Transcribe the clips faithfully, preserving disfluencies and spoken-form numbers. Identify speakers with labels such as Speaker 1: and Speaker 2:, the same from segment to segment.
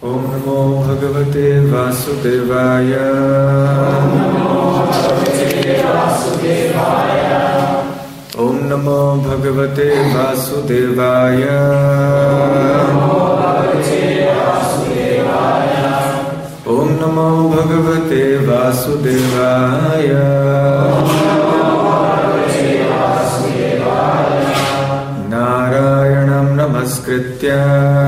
Speaker 1: Om Namo Bhagavate Vasudevaya. Om Namo Bhagavate Vasudevaya. Om Namo Bhagavate Vasudevaya. Narayanam Namaskritya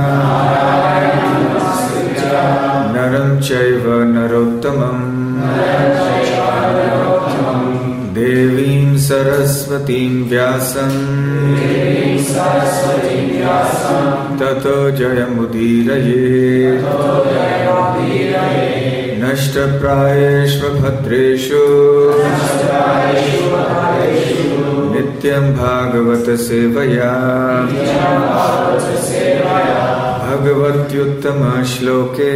Speaker 1: Naram Chaiva Narottamam Devim Saraswatim Vyasam Tato Jayamudiraye Nashta Prayeshva Bhadreshu Nityam Bhagavata Sevaya Bhagavatyuttama Shloke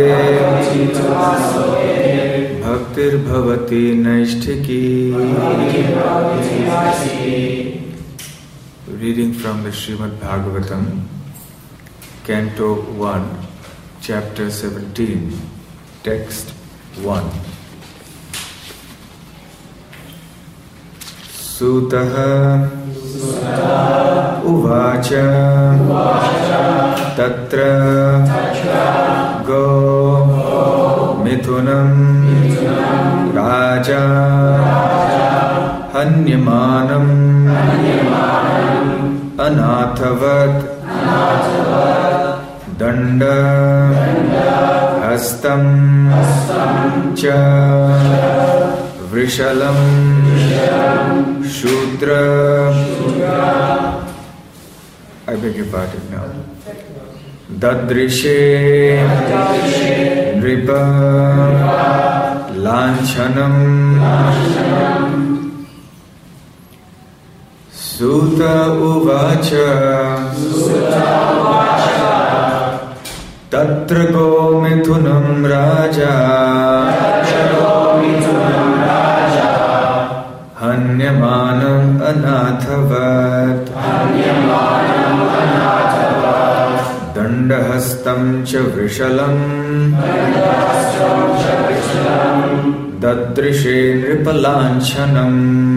Speaker 1: Bhaktir Bhavati Naishtiki. Reading from the Srimad Bhagavatam, Canto one, Chapter seventeen, Text one. Sutaha Uvacha Tatra Go Mithunam Raja Hanyamanam Anathavat Danda Hastam Cha Vrishalam Shudra. I beg your pardon now. Dadrishe Nripa Lanchanam Suta Uvacha Tatra Go Mithunam Raja Hanyamanam Anathavat Dandahastam Cha Vrishalam Dadrishe Nripalanchanam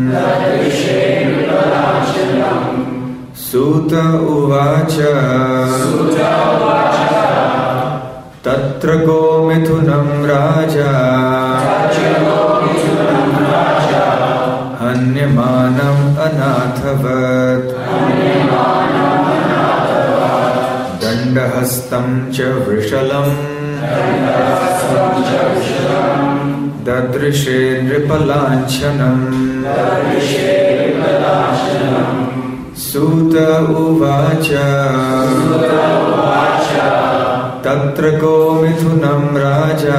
Speaker 1: Suta Uvacha Tatra Go Mithunam Raja Hanyamanam Anathavat Dandahastam Cha Vrishalam Dadrishe Nripalanchanam Suta Uvacha Tatra Go Mithunam Raja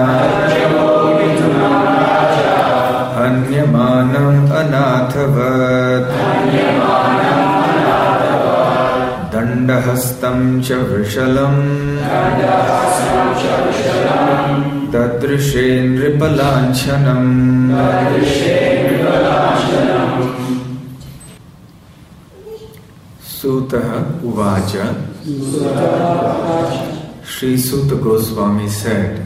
Speaker 1: Hanyamanam Anathavat Dandahastam Cha Vrishalam Dadrishe Nripalanchanam. Sutaha Uvacha. Sri Suta Goswami said,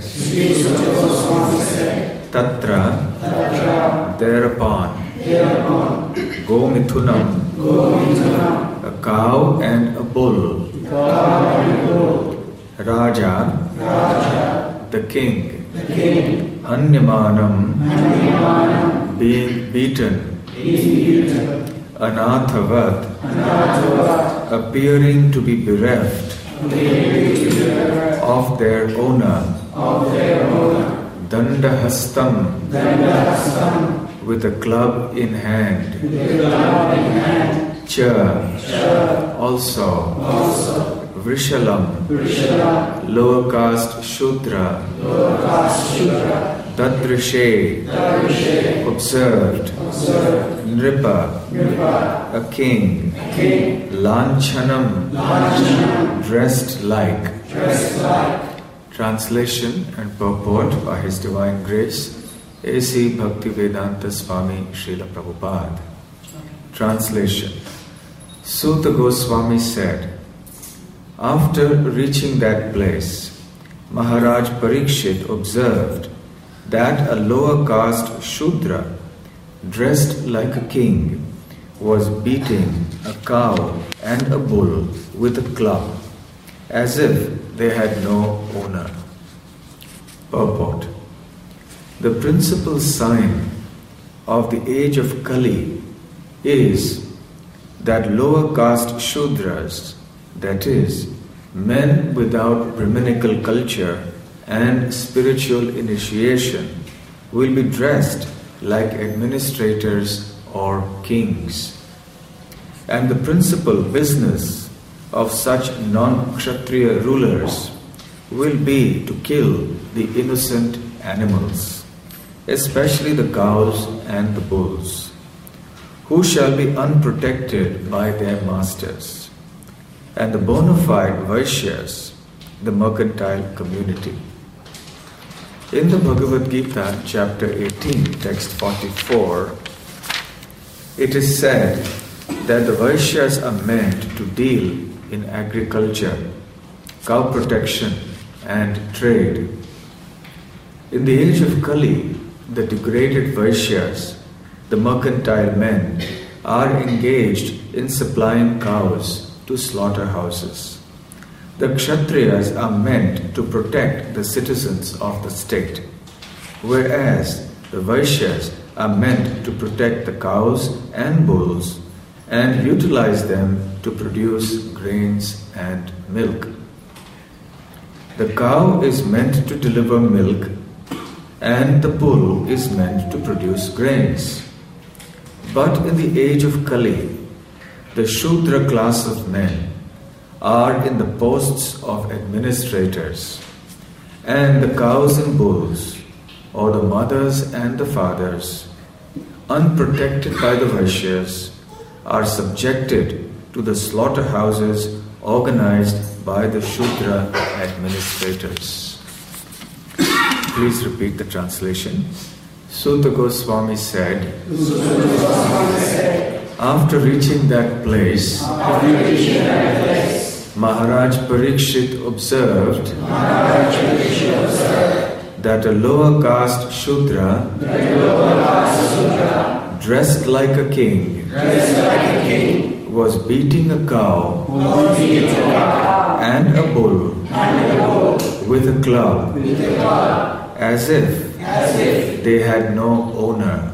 Speaker 1: Tatra, thereupon, Go Mithunam, a cow and a bull, Raja, the king, Hanyamanam, being beaten, Anathavat, appearing to be bereft of their owner, Dandahastam, with a club in hand, Cha, also, Vrishalam, lower caste Shudra, Dadrishe, observed, Nripa, a king, Lanchanam, dressed like. Translation and purport by His Divine Grace, A C Bhaktivedanta Swami Srila Prabhupada. Translation. Suta Goswami said, after reaching that place, Maharaj Parikshit observed that a lower caste Shudra, dressed like a king, was beating a cow and a bull with a club, as if they had no owner. Purport. The principal sign of the age of Kali is that lower caste Shudras, that is, men without Brahminical culture and spiritual initiation, will be dressed like administrators or kings. And the principal business of such non-Kshatriya rulers will be to kill the innocent animals, especially the cows and the bulls, who shall be unprotected by their masters, and the bona fide Vaishyas, the mercantile community. In the Bhagavad Gita, chapter eighteen, text forty-four, it is said that the Vaishyas are meant to deal in agriculture, cow protection, and trade. In the age of Kali, the degraded Vaishyas, the mercantile men, are engaged in supplying cows to slaughterhouses. The Kshatriyas are meant to protect the citizens of the state, whereas the Vaishyas are meant to protect the cows and bulls and utilize them to produce grains and milk. The cow is meant to deliver milk, and the bull is meant to produce grains. But in the age of Kali, the Shudra class of men are in the posts of administrators, and the cows and bulls, or the mothers and the fathers, unprotected by the Vaishyas, are subjected to the slaughterhouses organized by the Shudra administrators. Please repeat the translation. Suta Goswami said, after reaching that place, Maharaj Parikshit observed that a lower caste Shudra, dressed like a king, was beating a cow and a bull with a club, as if they had no owner.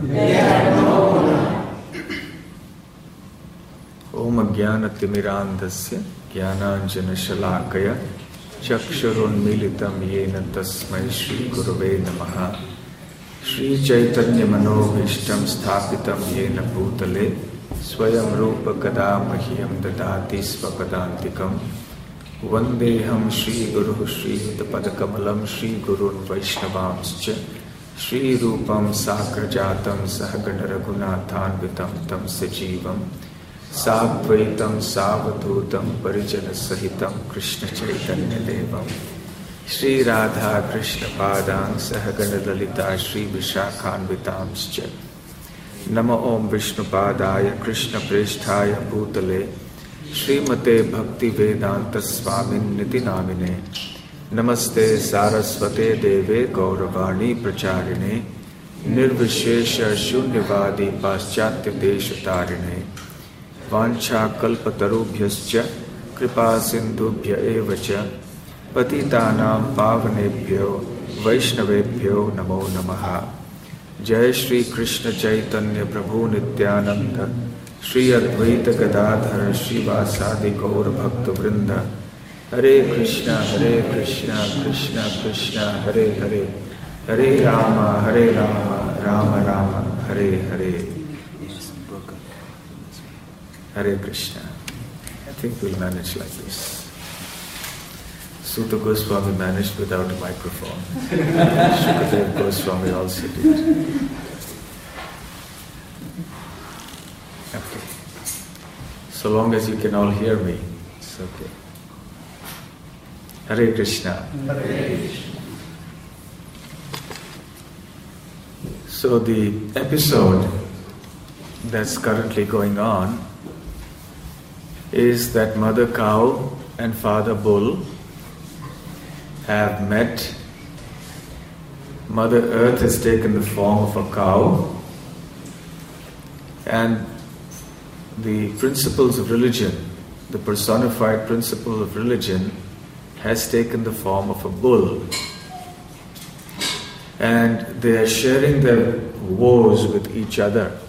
Speaker 1: Om Jnana Timirandasya Jnananjana Shalakaya Chakshurunmilitam Yena Tasmai Shri Gurave Namaha Shri Chaitanya Manobhishtam Sthapitam Yena Bhutale Swayam Rupa Kadamahyam Dadati Svapadantikam Vandeham Shri Guru Shri Padakamalam Shri Gurun Vaishnavamscha Shri Rupam Sakrajatam Sahagana Raghunathanvitam Tam Sajivam Sadvaitam Savadhutam Parijana Sahitam Krishna Chaitanya Devam Shri Radha Krishna Padang Sahagana Lalita Shri Vishakhanvitamscha Nama Om Vishnu Padaya Krishna Presthaya Bhutale Srimate Bhakti Vedanta Swamin Niti Namine Namaste Saraswate Deve Gauravani Pracharine Nirvishesha Shunyavadi Paschatya Deshatarine Vancha Kalpatarubhyascha Kripa Sindhubhya Evacha Patitanam Pavanebhyo Vaishnavebhyo Namo Namaha Jai Shri Krishna Chaitanya Prabhu Nityananda Shri Advaita Gadadhara Shri Vasadi Gaur Bhakta Vrinda Hare Krishna Hare Krishna Krishna Krishna Hare Hare Hare Rama Hare Rama Rama Rama Hare Hare Hare Krishna. I think we'll manage like this. Suta Goswami managed without a microphone. Shukadev Goswami also did. Okay. So long as you can all hear me, it's okay. Hare Krishna. Hare Krishna. So the episode that's currently going on is that mother cow and father bull have met. Mother Earth has taken the form of a cow, and the principles of religion, the personified principle of religion, has taken the form of a bull. And they are sharing their woes with each other.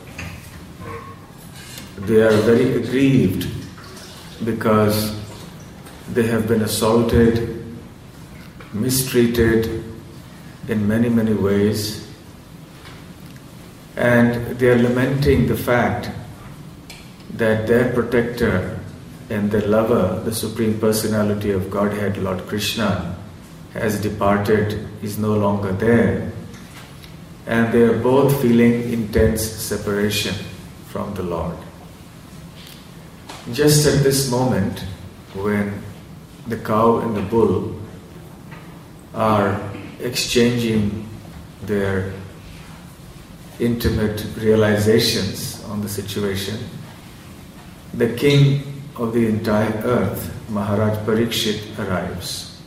Speaker 1: They are very aggrieved because they have been assaulted, mistreated in many, many ways. And they are lamenting the fact that their protector and their lover, the Supreme Personality of Godhead, Lord Krishna, has departed, is no longer there. And they are both feeling intense separation from the Lord. Just at this moment, when the cow and the bull are exchanging their intimate realizations on the situation, the king of the entire earth, Maharaj Parikshit, arrives.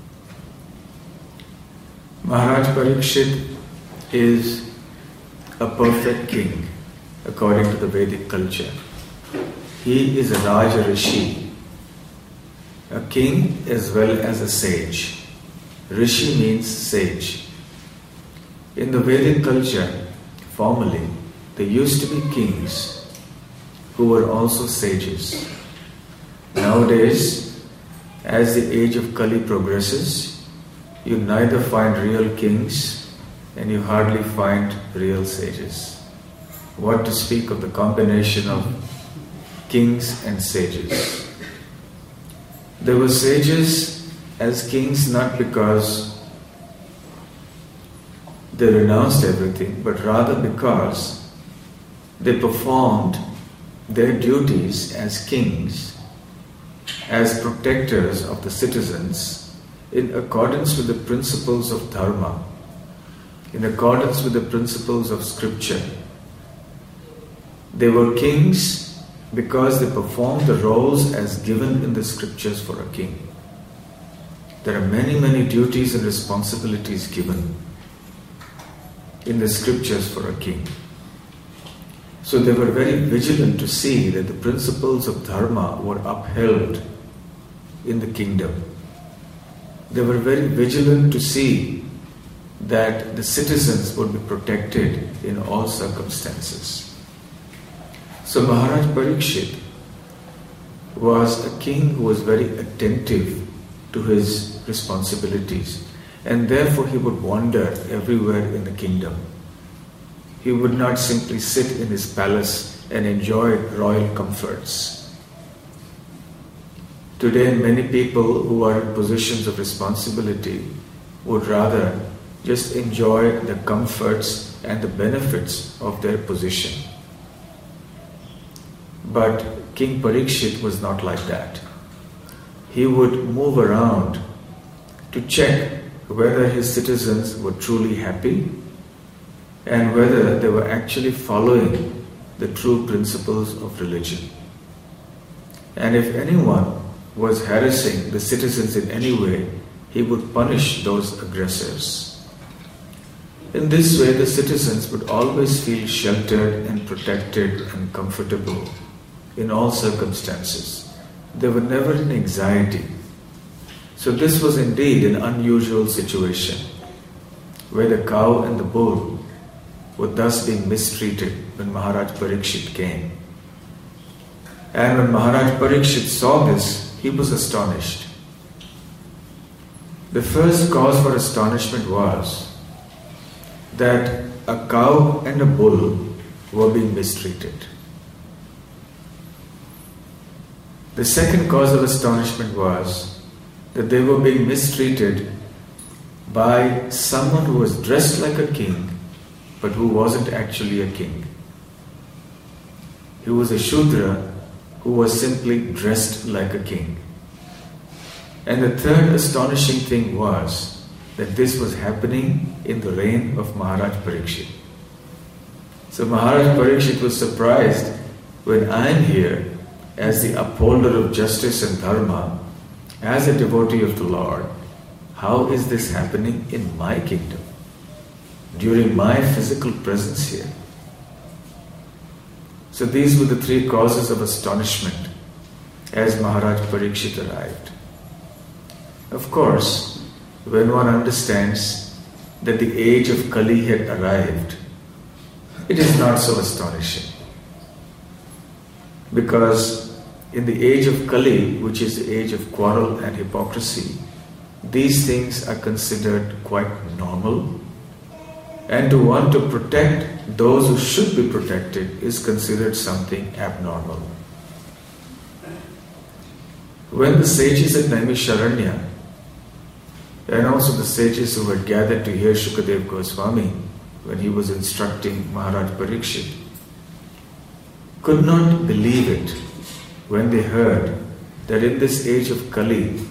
Speaker 1: Maharaj Parikshit is a perfect king according to the Vedic culture. He is a Raja Rishi, a king as well as a sage. Rishi means sage. In the Vedic culture, formerly, there used to be kings who were also sages. Nowadays, as the age of Kali progresses, you neither find real kings and you hardly find real sages. What to speak of the combination of kings and sages. There were sages as kings not because they renounced everything, but rather because they performed their duties as kings, as protectors of the citizens, in accordance with the principles of dharma, in accordance with the principles of scripture. They were kings because they performed the roles as given in the scriptures for a king. There are many, many duties and responsibilities given in the scriptures for a king. So they were very vigilant to see that the principles of dharma were upheld in the kingdom. They were very vigilant to see that the citizens would be protected in all circumstances. So Maharaj Parikshit was a king who was very attentive to his responsibilities, and therefore he would wander everywhere in the kingdom. He would not simply sit in his palace and enjoy royal comforts. Today, many people who are in positions of responsibility would rather just enjoy the comforts and the benefits of their position. But King Parikshit was not like that. He would move around to check whether his citizens were truly happy and whether they were actually following the true principles of religion. And if anyone was harassing the citizens in any way, he would punish those aggressors. In this way, the citizens would always feel sheltered and protected and comfortable in all circumstances. They were never in anxiety. So this was indeed an unusual situation, where the cow and the bull were thus being mistreated when Maharaj Parikshit came. And when Maharaj Parikshit saw this, he was astonished. The first cause for astonishment was that a cow and a bull were being mistreated. The second cause of astonishment was that they were being mistreated by someone who was dressed like a king, but who wasn't actually a king. He was a Shudra who was simply dressed like a king. And the third astonishing thing was that this was happening in the reign of Maharaj Parikshit. So Maharaj Parikshit was surprised when I am here as the upholder of justice and dharma, as a devotee of the Lord. how is this happening in my kingdom, during my physical presence here? So these were the three causes of astonishment as Maharaj Parikshit arrived. Of course, when one understands that the age of Kali had arrived, it is not so astonishing. Because in the age of Kali, which is the age of quarrel and hypocrisy, these things are considered quite normal. And to want to protect those who should be protected is considered something abnormal. When the sages at Naimisharanya, and also the sages who had gathered to hear Shukadev Goswami when he was instructing Maharaj Parikshit, could not believe it when they heard that in this age of Kali,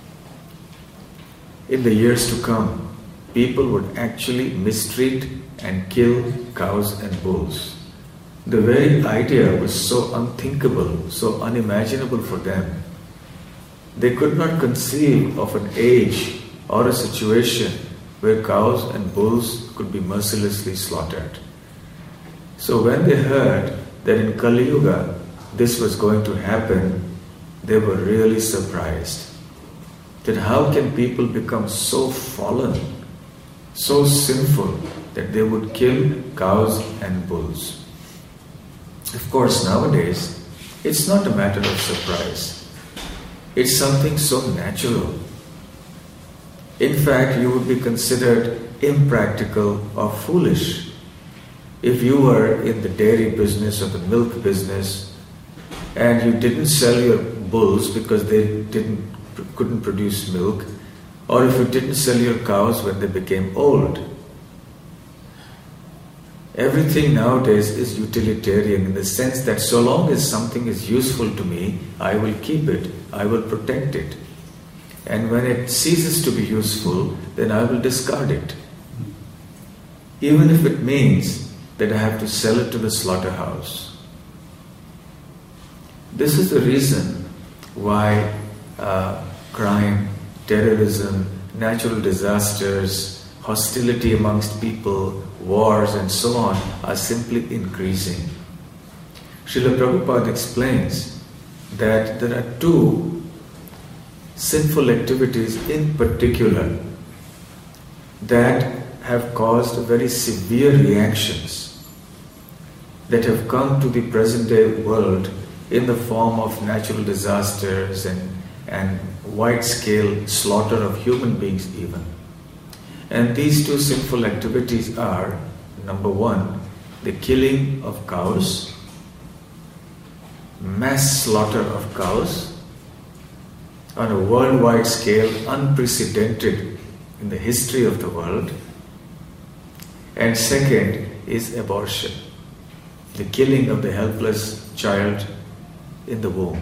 Speaker 1: in the years to come, people would actually mistreat and kill cows and bulls. The very idea was so unthinkable, so unimaginable for them. They could not conceive of an age or a situation where cows and bulls could be mercilessly slaughtered. So when they heard that in Kali Yuga this was going to happen, they were really surprised. That how can people become so fallen, so sinful, that they would kill cows and bulls? Of course, nowadays, it's not a matter of surprise. It's something so natural. In fact, you would be considered impractical or foolish if you were in the dairy business or the milk business and you didn't sell your bulls because they didn't couldn't produce milk, or if you didn't sell your cows when they became old. Everything nowadays is utilitarian in the sense that so long as something is useful to me, I will keep it, I will protect it. And when it ceases to be useful, then I will discard it. Even if it means that I have to sell it to the slaughterhouse. This is the reason why uh, crime, terrorism, natural disasters, hostility amongst people, wars and so on are simply increasing. Srila Prabhupada explains that there are two sinful activities in particular that have caused very severe reactions that have come to the present day world in the form of natural disasters and, and wide-scale slaughter of human beings even. And these two sinful activities are, number one, the killing of cows, mass slaughter of cows on a worldwide scale unprecedented in the history of the world. And second is abortion, the killing of the helpless child in the womb.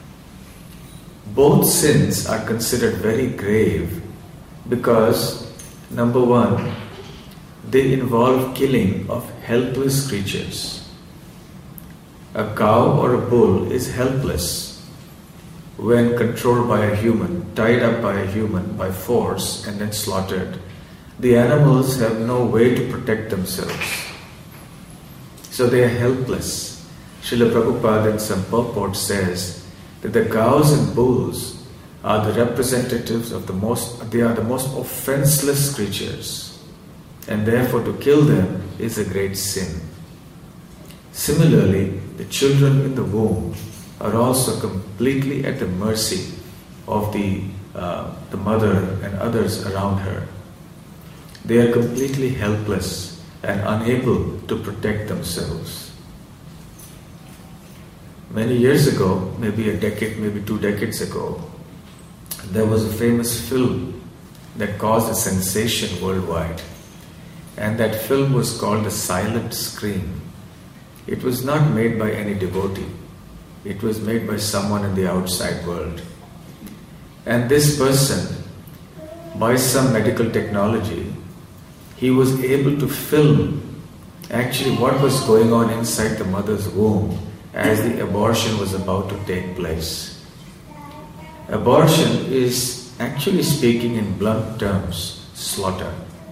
Speaker 1: Both sins are considered very grave because, number one, they involve killing of helpless creatures. A cow or a bull is helpless when controlled by a human, tied up by a human by force and then slaughtered. The animals have no way to protect themselves. So they are helpless. Srila Prabhupada in some purport says that the cows and bulls are the representatives of the most, they are the most offenseless creatures, and therefore to kill them is a great sin. Similarly, the children in the womb are also completely at the mercy of the, uh, the mother and others around her. They are completely helpless and unable to protect themselves. Many years ago, maybe a decade, maybe two decades ago, there was a famous film that caused a sensation worldwide. And that film was called The Silent Scream. It was not made by any devotee. It was made by someone in the outside world. And this person, by some medical technology, he was able to film actually what was going on inside the mother's womb as the abortion was about to take place. Abortion is actually speaking in blunt terms, slaughter.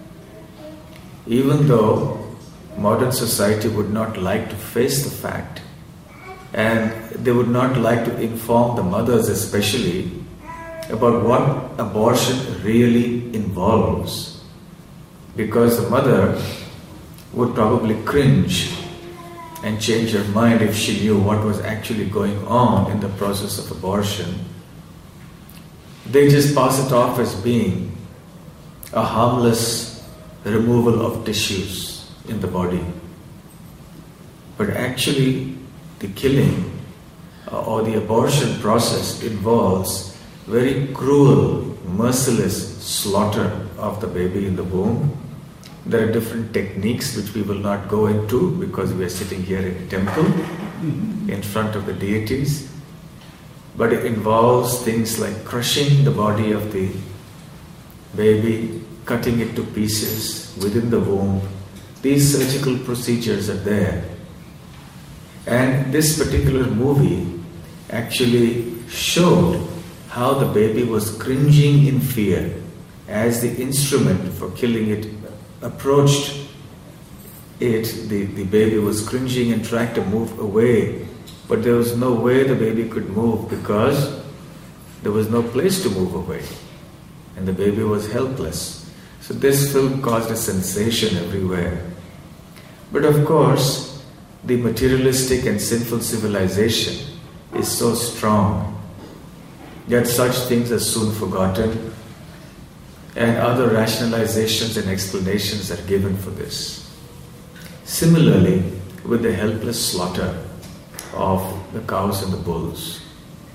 Speaker 1: Even though modern society would not like to face the fact, and they would not like to inform the mothers especially about what abortion really involves, because the mother would probably cringe and change her mind if she knew what was actually going on in the process of abortion. They just pass it off as being a harmless removal of tissues in the body. But actually, the killing or the abortion process involves very cruel, merciless slaughter of the baby in the womb. There are different techniques which we will not go into because we are sitting here in a temple in front of the deities. But it involves things like crushing the body of the baby, cutting it to pieces within the womb. These surgical procedures are there. And this particular movie actually showed how the baby was cringing in fear as the instrument for killing it approached it. The, the baby was cringing and trying to move away, but there was no way the baby could move because there was no place to move away, and the baby was helpless. So this film caused a sensation everywhere. But of course, the materialistic and sinful civilization is so strong that such things are soon forgotten, and other rationalizations and explanations are given for this. Similarly, with the helpless slaughter of the cows and the bulls.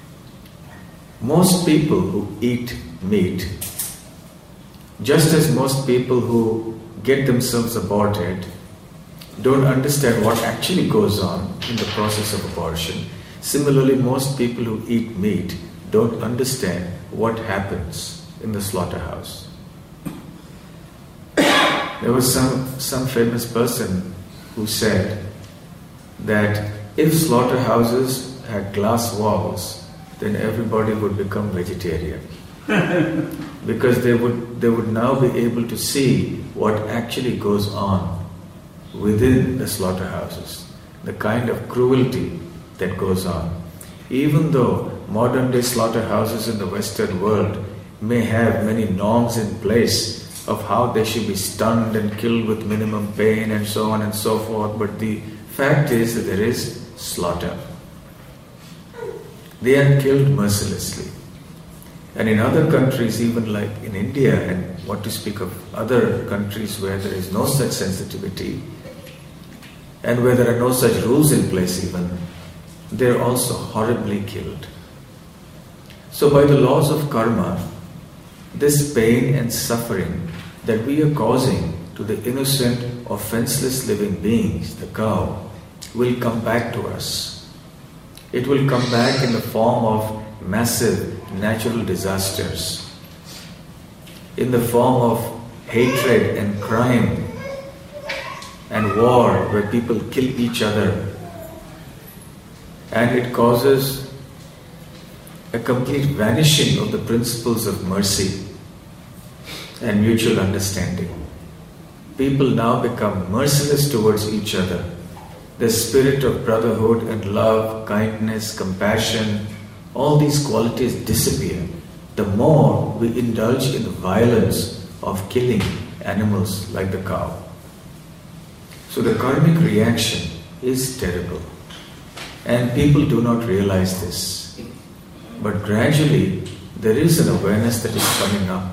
Speaker 1: Most people who eat meat, just as most people who get themselves aborted, don't understand what actually goes on in the process of abortion. Similarly, most people who eat meat don't understand what happens in the slaughterhouse. There was some, some famous person who said that if slaughterhouses had glass walls, then everybody would become vegetarian. Because they would, they would now be able to see what actually goes on within the slaughterhouses, the kind of cruelty that goes on. Even though modern day slaughterhouses in the Western world may have many norms in place of how they should be stunned and killed with minimum pain and so on and so forth, but the fact is that there is slaughter. They are killed mercilessly. And in other countries, even like in India, and what to speak of other countries where there is no such sensitivity and where there are no such rules in place even, they are also horribly killed. So by the laws of karma, this pain and suffering that we are causing to the innocent, offenseless living beings, the cow, will come back to us. It will come back in the form of massive natural disasters, in the form of hatred and crime and war where people kill each other, and it causes a complete vanishing of the principles of mercy and mutual understanding. People now become merciless towards each other. The spirit of brotherhood and love, kindness, compassion, all these qualities disappear the more we indulge in the violence of killing animals like the cow. So the karmic reaction is terrible, and people do not realize this. But gradually there is an awareness that is coming up.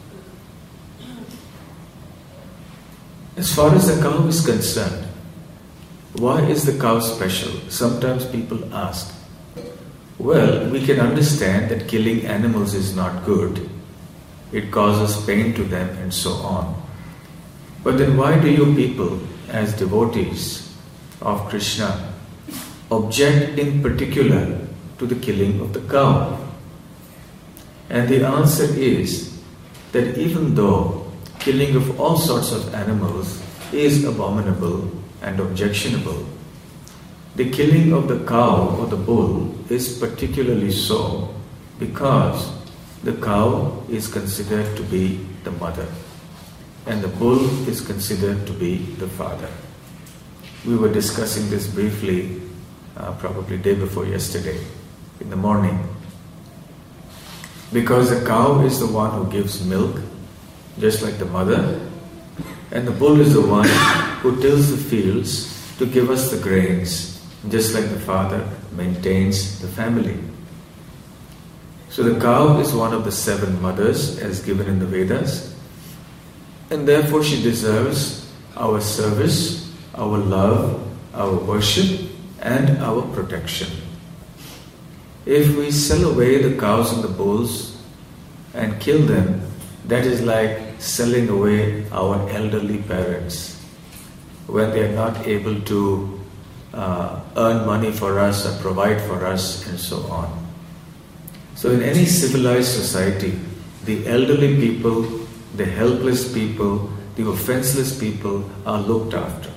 Speaker 1: As far as the cow is concerned, why is the cow special? Sometimes people ask. Well, we can understand that killing animals is not good. It causes pain to them and so on. But then why do you people, as devotees of Krishna, object in particular to the killing of the cow? And the answer is that even though killing of all sorts of animals is abominable and objectionable, the killing of the cow or the bull is particularly so because the cow is considered to be the mother and the bull is considered to be the father. We were discussing this briefly, uh, probably day before yesterday, in the morning. Because the cow is the one who gives milk, just like the mother, and the bull is the one who tills the fields to give us the grains, just like the father maintains the family. So the cow is one of the seven mothers as given in the Vedas, and therefore she deserves our service, our love, our worship, and our protection. If we sell away the cows and the bulls and kill them, that is like selling away our elderly parents when they are not able to uh, earn money for us or provide for us and so on. So in any civilized society, the elderly people, the helpless people, the offenseless people are looked after.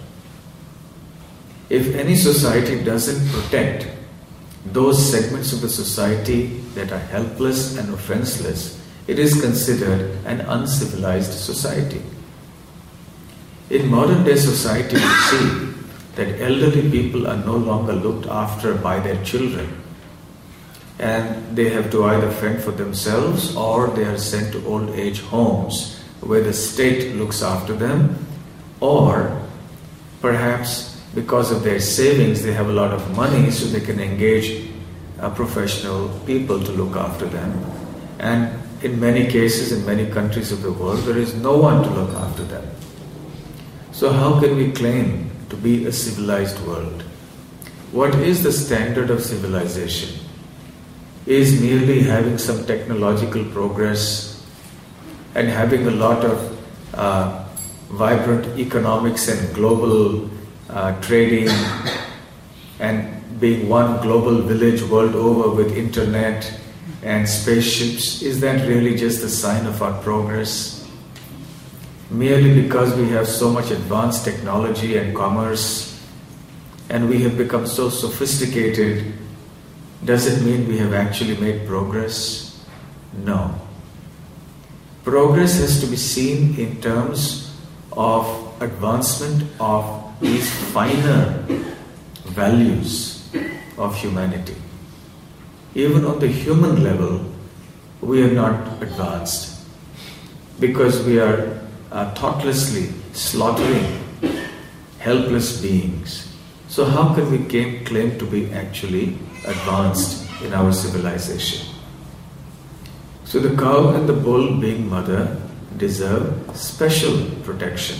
Speaker 1: If any society doesn't protect those segments of the society that are helpless and offenseless, it is considered an uncivilized society. In modern day society, we see that elderly people are no longer looked after by their children, and they have to either fend for themselves or they are sent to old age homes where the state looks after them, or perhaps because of their savings they have a lot of money so they can engage uh, professional people to look after them. And in many cases, in many countries of the world, there is no one to look after them. So how can we claim to be a civilized world? What is the standard of civilization? Is merely having some technological progress and having a lot of uh, vibrant economics and global uh, trading and being one global village world over with internet and spaceships, is that really just a sign of our progress? Merely because we have so much advanced technology and commerce and we have become so sophisticated, does it mean we have actually made progress? No. Progress has to be seen in terms of advancement of these finer values of humanity. Even on the human level, we are not advanced because we are uh, thoughtlessly slaughtering helpless beings. So how can we claim, claim to be actually advanced in our civilization? So the cow and the bull, being mother, deserve special protection.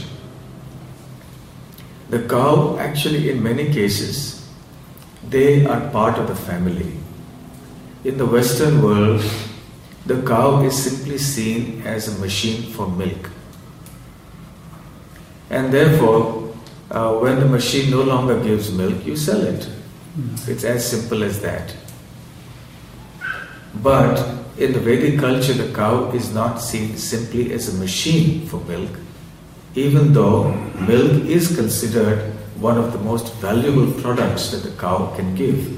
Speaker 1: The cow, actually in many cases, they are part of the family. In the Western world, the cow is simply seen as a machine for milk. And therefore, uh, when the machine no longer gives milk, you sell it. It's as simple as that. But in the Vedic culture, the cow is not seen simply as a machine for milk, even though milk is considered one of the most valuable products that the cow can give.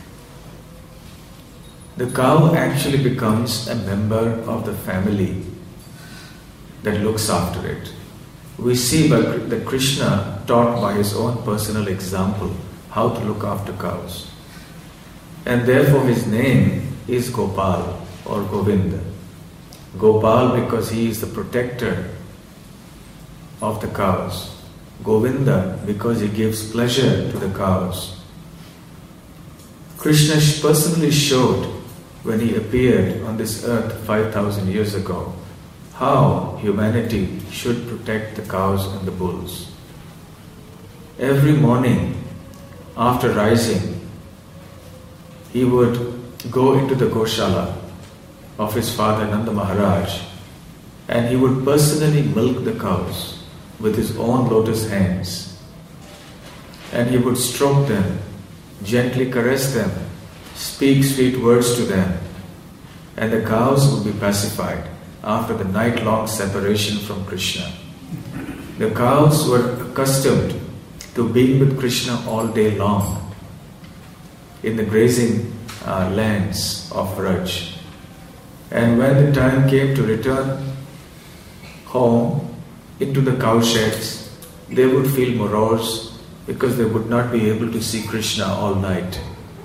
Speaker 1: The cow actually becomes a member of the family that looks after it. We see that Krishna taught by his own personal example how to look after cows. And therefore his name is Gopal or Govinda. Gopal because he is the protector of the cows. Govinda because he gives pleasure to the cows. Krishna personally showed when he appeared on this earth five thousand years ago how humanity should protect the cows and the bulls. Every morning after rising, he would go into the Goshala of his father Nanda Maharaj and he would personally milk the cows with his own lotus hands. And he would stroke them, gently caress them, speak sweet words to them, and the cows would be pacified after the night-long separation from Krishna. The cows were accustomed to being with Krishna all day long in the grazing uh, lands of Vraj. And when the time came to return home into the cow sheds, they would feel morose because they would not be able to see Krishna all night.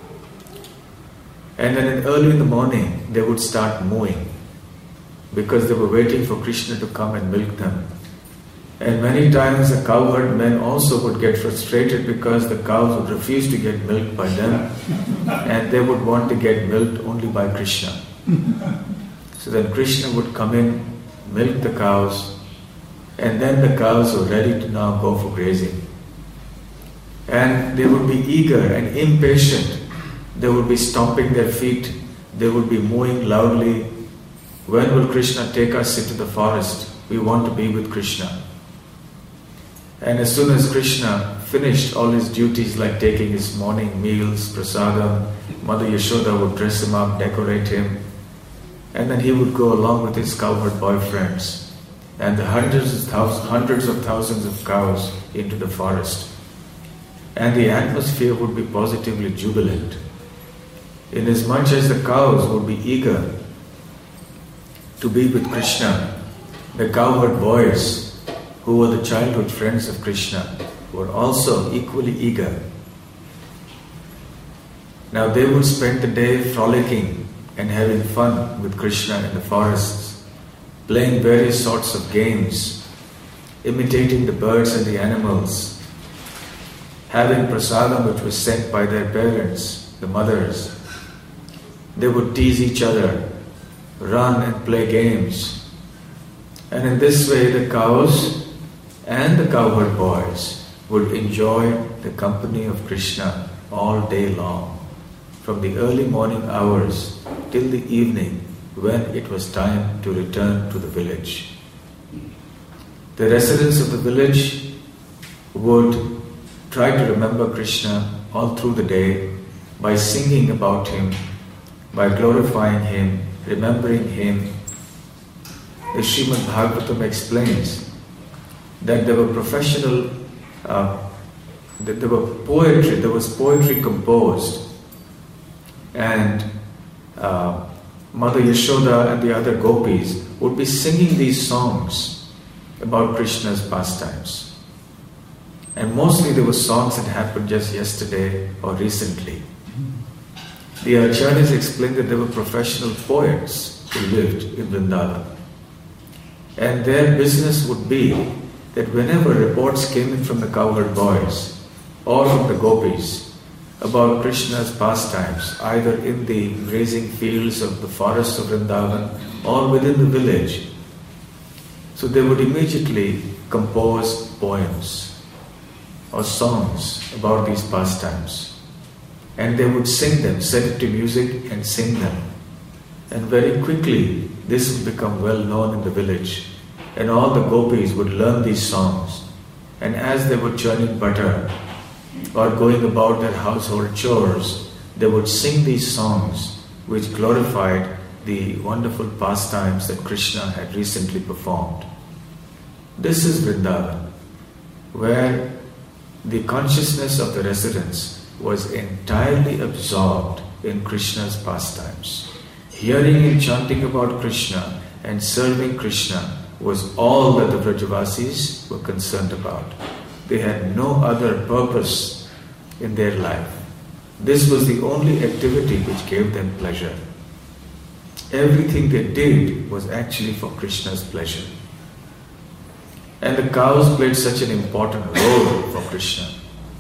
Speaker 1: And then early in the morning, they would start mooing because they were waiting for Krishna to come and milk them. And many times the cowherd men also would get frustrated because the cows would refuse to get milked by them and they would want to get milked only by Krishna. So then Krishna would come in, milk the cows, and then the cows were ready to now go for grazing. And they would be eager and impatient. They would be stomping their feet. They would be mooing loudly. When will Krishna take us into the forest? We want to be with Krishna. And as soon as Krishna finished all his duties like taking his morning meals, prasadam, Mother Yashoda would dress him up, decorate him, and then he would go along with his cowherd boyfriends and the hundreds of thousands, hundreds of thousands of cows into the forest. And the atmosphere would be positively jubilant, inasmuch as the cows would be eager to be with Krishna. The cowherd boys, who were the childhood friends of Krishna, were also equally eager. Now they would spend the day frolicking and having fun with Krishna in the forests, playing various sorts of games, imitating the birds and the animals, having prasadam which was sent by their parents, the mothers. They would tease each other, run and play games. And in this way the cows and the cowherd boys would enjoy the company of Krishna all day long, from the early morning hours till the evening when it was time to return to the village. The residents of the village would try to remember Krishna all through the day by singing about him, by glorifying him, remembering him. The Srimad Bhagavatam explains that there were professional, uh, that there were poetry, there was poetry composed, and uh, Mother Yashoda and the other gopis would be singing these songs about Krishna's pastimes. And mostly they were songs that happened just yesterday or recently. The Acharyas explained that there were professional poets who lived in Vrindavan. And their business would be that whenever reports came in from the cowherd boys or from the gopis about Krishna's pastimes, either in the grazing fields of the forests of Vrindavan or within the village, so they would immediately compose poems or songs about these pastimes. And they would sing them, set it to music and sing them. And very quickly this would become well known in the village. And all the gopis would learn these songs. And as they were churning butter or going about their household chores, they would sing these songs which glorified the wonderful pastimes that Krishna had recently performed. This is Vrindavan, where the consciousness of the residents was entirely absorbed in Krishna's pastimes. Hearing and chanting about Krishna and serving Krishna was all that the Vrajavasis were concerned about. They had no other purpose in their life. This was the only activity which gave them pleasure. Everything they did was actually for Krishna's pleasure. And the cows played such an important role for Krishna.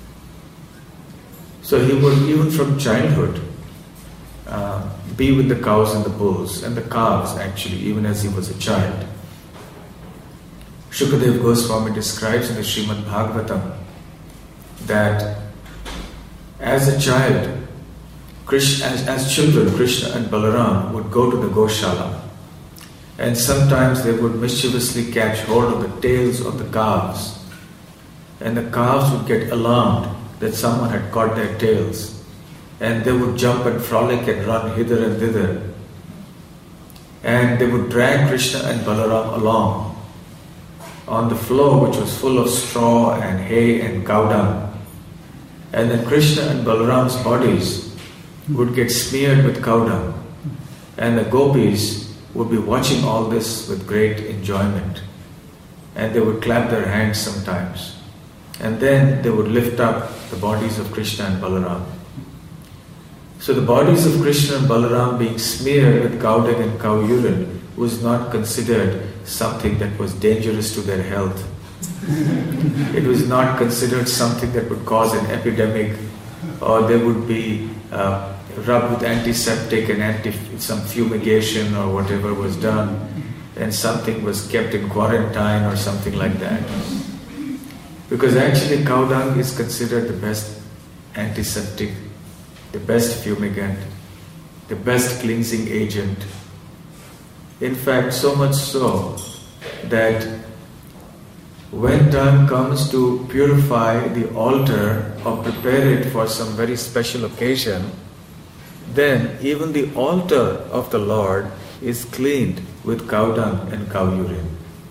Speaker 1: So he would, even from childhood, uh, be with the cows and the bulls, and the calves actually, even as he was a child. Shukadev Goswami describes in the Srimad Bhagavatam that as a child, Krishna, as, as children, Krishna and Balaram would go to the Goshala, and sometimes they would mischievously catch hold of the tails of the calves, and the calves would get alarmed that someone had caught their tails, and they would jump and frolic and run hither and thither, and they would drag Krishna and Balaram along on the floor which was full of straw and hay and cow dung. And then Krishna and Balaram's bodies would get smeared with cow dung, and the gopis would be watching all this with great enjoyment. And they would clap their hands sometimes. And then they would lift up the bodies of Krishna and Balaram. So the bodies of Krishna and Balaram being smeared with cow dung and cow urine was not considered something that was dangerous to their health. It was not considered something that would cause an epidemic, or they would be uh, rubbed with antiseptic and anti some fumigation or whatever was done, and something was kept in quarantine or something like that. Because actually cow dung is considered the best antiseptic, the best fumigant, the best cleansing agent. In fact, so much so that when time comes to purify the altar or prepare it for some very special occasion, then even the altar of the Lord is cleaned with cow dung and cow urine.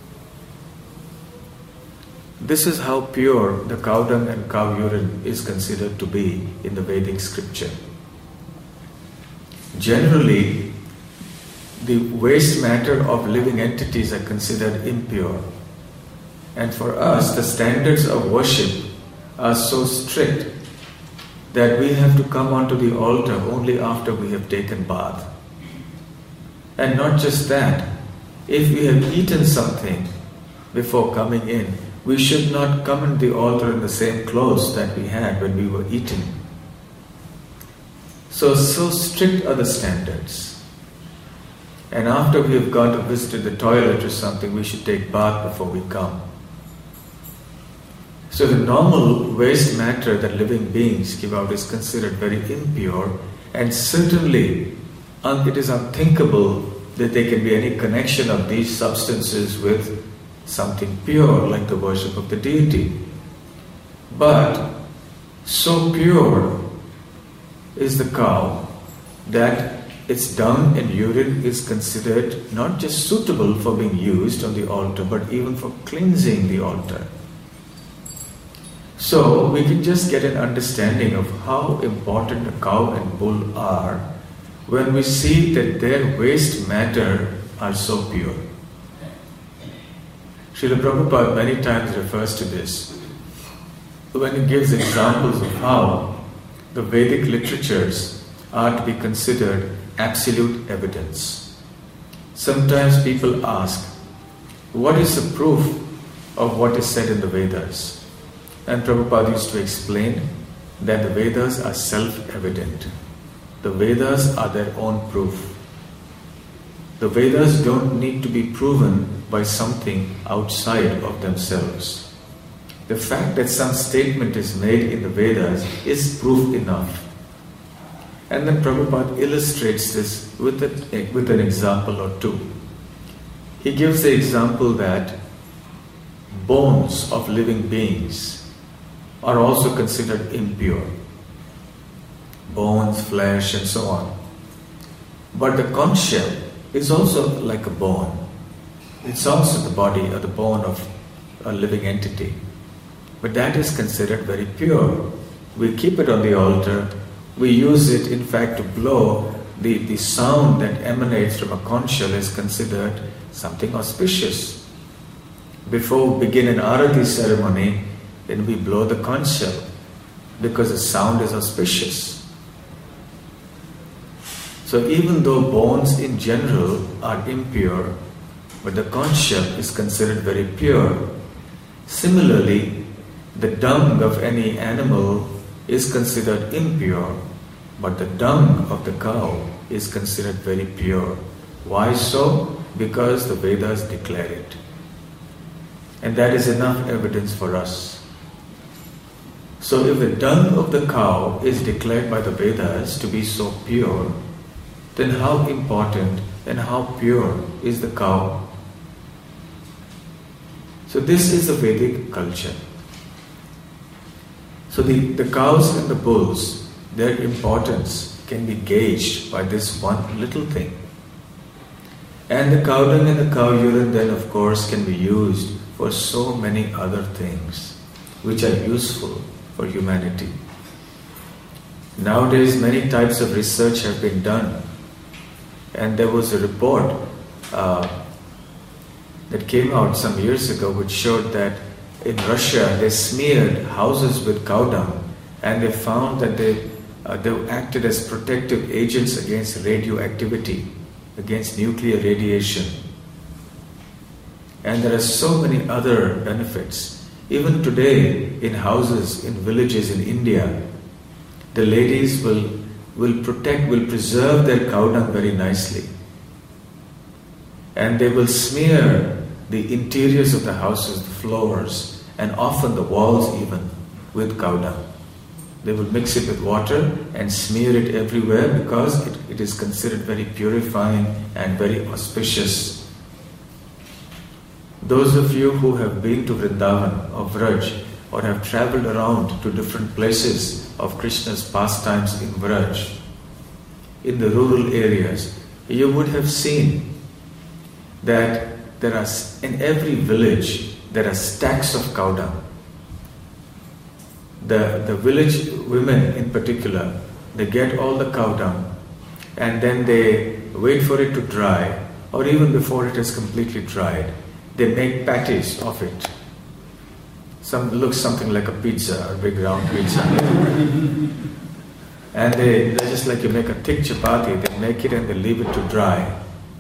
Speaker 1: This is how pure the cow dung and cow urine is considered to be in the Vedic scripture. Generally, the waste matter of living entities are considered impure. And for us, the standards of worship are so strict that we have to come onto the altar only after we have taken bath. And not just that, if we have eaten something before coming in, we should not come on the altar in the same clothes that we had when we were eating. So, so strict are the standards. And after we have gone to visit the toilet or something, we should take bath before we come. So the normal waste matter that living beings give out is considered very impure, and certainly un- it is unthinkable that there can be any connection of these substances with something pure like the worship of the deity. But so pure is the cow that its dung and urine is considered not just suitable for being used on the altar, but even for cleansing the altar. So we can just get an understanding of how important a cow and bull are when we see that their waste matter are so pure. Srila Prabhupada many times refers to this when he gives examples of how the Vedic literatures are to be considered absolute evidence. Sometimes people ask, what is the proof of what is said in the Vedas? And Prabhupada used to explain that the Vedas are self-evident. The Vedas are their own proof. The Vedas don't need to be proven by something outside of themselves. The fact that some statement is made in the Vedas is proof enough. And then Prabhupada illustrates this with, a, with an example or two. He gives the example that bones of living beings are also considered impure. Bones, flesh, and so on. But the conch shell is also like a bone. It's also the body or the bone of a living entity. But that is considered very pure. We keep it on the altar. We use it, in fact, to blow. The, the sound that emanates from a conch shell is considered something auspicious. Before we begin an arati ceremony, then we blow the conch shell because the sound is auspicious. So even though bones in general are impure, but the conch shell is considered very pure. Similarly, the dung of any animal is considered impure, but the dung of the cow is considered very pure. Why so? Because the Vedas declare it. And that is enough evidence for us. So if the dung of the cow is declared by the Vedas to be so pure, then how important and how pure is the cow? So this is the Vedic culture. So the, the cows and the bulls, their importance can be gauged by this one little thing. And the cow dung and the cow urine then of course can be used for so many other things which are useful for humanity. Nowadays many types of research have been done, and there was a report uh, that came out some years ago, which showed that in Russia they smeared houses with cow dung, and they found that they uh, they acted as protective agents against radioactivity, against nuclear radiation. And there are so many other benefits. Even today, in houses, in villages in India, the ladies will will protect, will preserve their cow dung very nicely. And they will smear the interiors of the houses, the floors, and often the walls even, with cow dung. They will mix it with water and smear it everywhere because it, it is considered very purifying and very auspicious. Those of you who have been to Vrindavan or Vraj or have travelled around to different places of Krishna's pastimes in Vraj, in the rural areas, you would have seen that there are, in every village, there are stacks of cow dung. The, the village women in particular, they get all the cow dung and then they wait for it to dry, or even before it is completely dried, they make patties of it. Some looks something like a pizza, a big round pizza. And they, they're just like you make a thick chapati, they make it and they leave it to dry.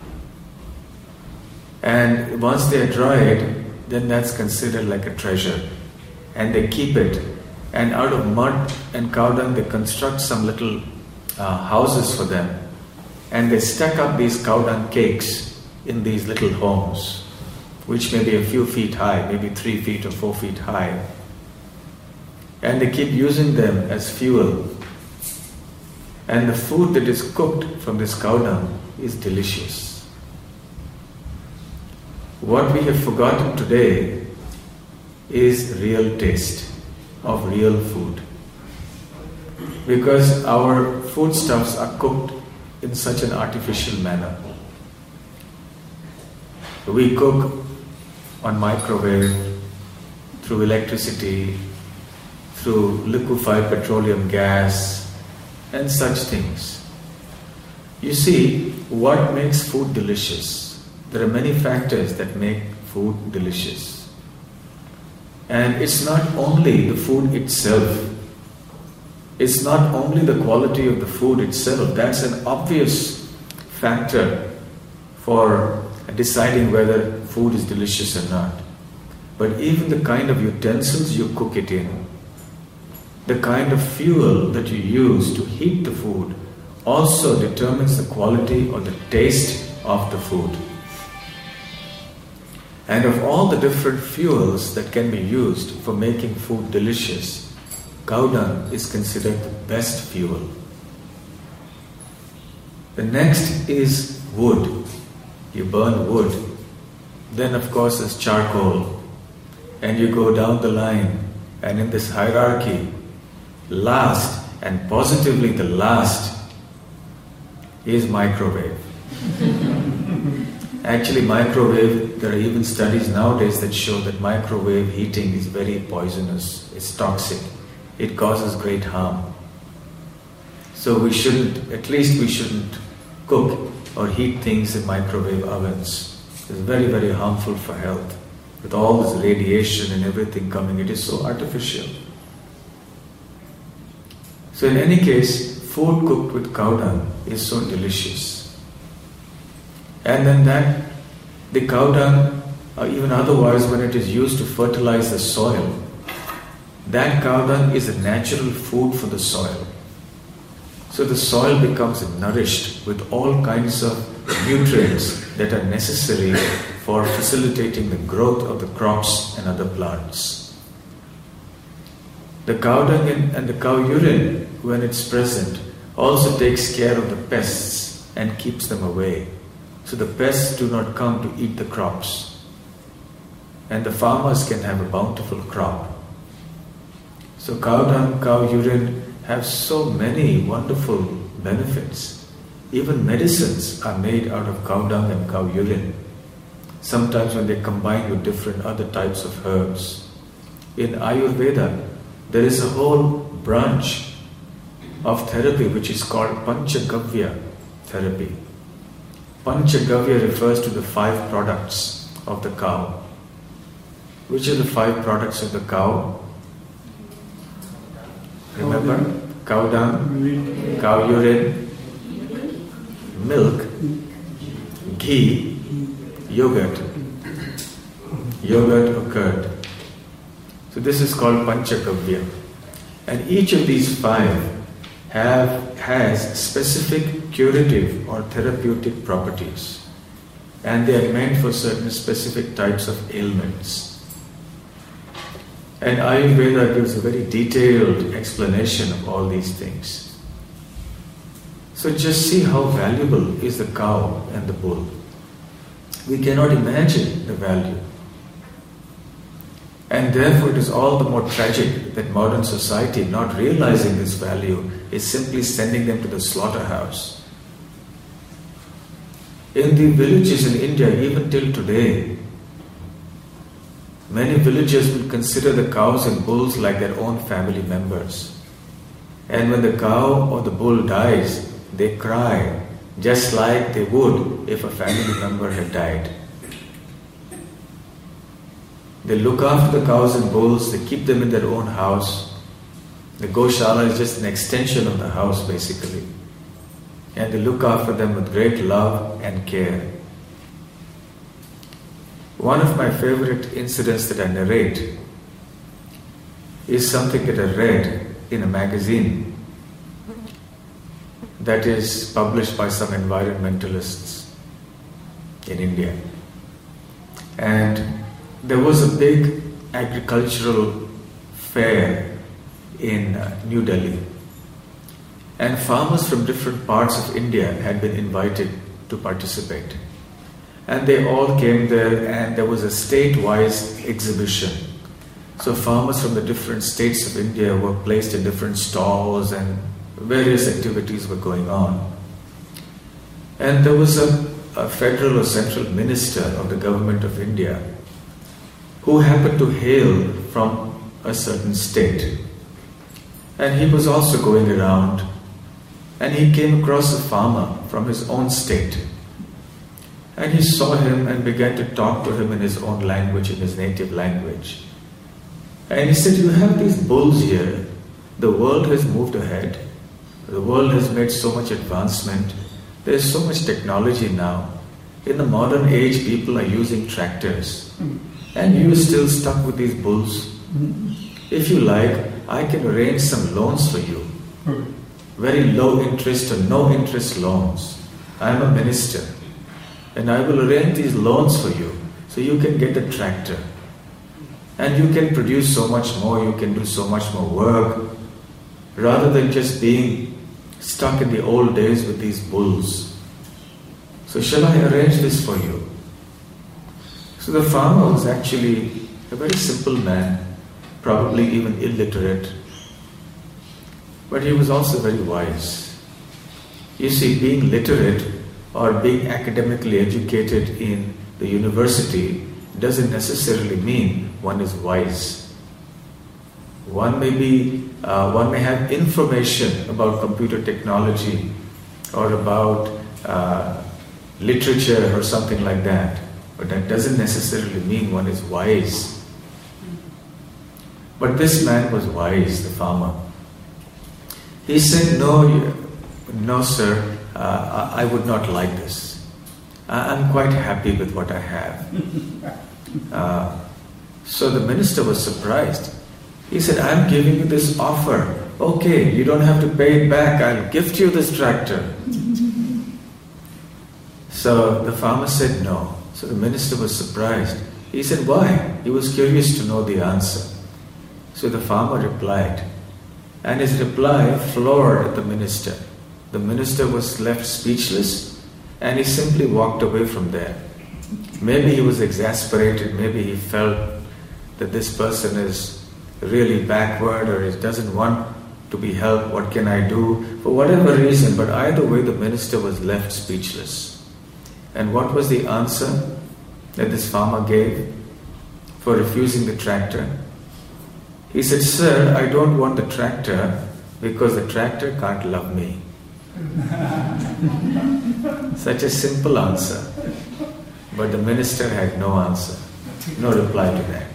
Speaker 1: And once they are dried, then that's considered like a treasure. And they keep it. And out of mud and cow dung, they construct some little uh, houses for them. And they stack up these cow dung cakes in these little homes, which may be a few feet high, maybe three feet or four feet high. And they keep using them as fuel. And the food that is cooked from this cow dung is delicious. What we have forgotten today is real taste of real food. Because our foodstuffs are cooked in such an artificial manner. We cook on microwave, through electricity, through liquefied petroleum gas, and such things. You see, what makes food delicious? There are many factors that make food delicious. And it's not only the food itself. It's not only the quality of the food itself. That's an obvious factor for deciding whether food is delicious or not. But even the kind of utensils you cook it in, the kind of fuel that you use to heat the food also determines the quality or the taste of the food. And of all the different fuels that can be used for making food delicious, cow dung is considered the best fuel. The next is wood. You burn wood. Then of course is charcoal. And you go down the line, and in this hierarchy, last and positively the last is microwave. Actually, microwave, there are even studies nowadays that show that microwave heating is very poisonous, it's toxic, it causes great harm. So we shouldn't, at least we shouldn't cook or heat things in microwave ovens. It's very, very harmful for health. With all this radiation and everything coming, it is so artificial. So in any case, food cooked with cow dung is so delicious. And then that, the cow dung, or even otherwise when it is used to fertilize the soil, that cow dung is a natural food for the soil. So the soil becomes nourished with all kinds of nutrients that are necessary for facilitating the growth of the crops and other plants. The cow dung and the cow urine, when it's present, also takes care of the pests and keeps them away. So the pests do not come to eat the crops. And the farmers can have a bountiful crop. So cow dung, cow urine have so many wonderful benefits. Even medicines are made out of cow dung and cow urine. Sometimes when they combine with different other types of herbs. In Ayurveda, there is a whole branch of therapy which is called Panchagavya therapy. Panchagavya refers to the five products of the cow. Which are the five products of the cow? Remember? Cow dung, cow urine, milk, ghee, yogurt, yogurt or curd. So this is called Panchagavya. And each of these five have has specific curative or therapeutic properties. And they are meant for certain specific types of ailments. And Ayurveda gives a very detailed explanation of all these things. So just see how valuable is the cow and the bull. We cannot imagine the value. And therefore it is all the more tragic that modern society, not realizing this value, is simply sending them to the slaughterhouse. In the villages in India, even till today, many villagers will consider the cows and bulls like their own family members. And when the cow or the bull dies, they cry, just like they would if a family member had died. They look after the cows and bulls, they keep them in their own house. The Goshala is just an extension of the house basically. And they look after them with great love and care. One of my favorite incidents that I narrate is something that I read in a magazine that is published by some environmentalists in India. And there was a big agricultural fair in uh, New Delhi. And farmers from different parts of India had been invited to participate. And they all came there, and there was a state-wise exhibition. So farmers from the different states of India were placed in different stalls and various activities were going on. And there was a, a federal or central minister of the government of India who happened to hail from a certain state. And he was also going around, and he came across a farmer from his own state. And he saw him and began to talk to him in his own language, in his native language. And he said, "You have these bulls here. The world has moved ahead. The world has made so much advancement. There is so much technology now. In the modern age, people are using tractors. And you are still stuck with these bulls. If you like, I can arrange some loans for you. Very low interest or no interest loans. I am a minister. And I will arrange these loans for you so you can get a tractor. And you can produce so much more, you can do so much more work, rather than just being stuck in the old days with these bulls. So shall I arrange this for you?" So the farmer was actually a very simple man, probably even illiterate, but he was also very wise. You see, being literate or being academically educated in the university doesn't necessarily mean one is wise. One may be, uh, one may have information about computer technology or about uh, literature or something like that, but that doesn't necessarily mean one is wise. But this man was wise, the farmer. He said, "No, no, sir, uh, I would not like this. I'm quite happy with what I have." Uh, so the minister was surprised. He said, "I'm giving you this offer. Okay, you don't have to pay it back. I'll gift you this tractor." So the farmer said no. So the minister was surprised. He said, "Why?" He was curious to know the answer. So the farmer replied, and his reply floored the minister. The minister was left speechless, and he simply walked away from there. Maybe he was exasperated, maybe he felt that this person is really backward or he doesn't want to be helped, what can I do? For whatever reason, but either way the minister was left speechless. And what was the answer that this farmer gave for refusing the tractor? He said, "Sir, I don't want the tractor because the tractor can't love me. Such a simple answer. But the minister had no answer, no reply to that.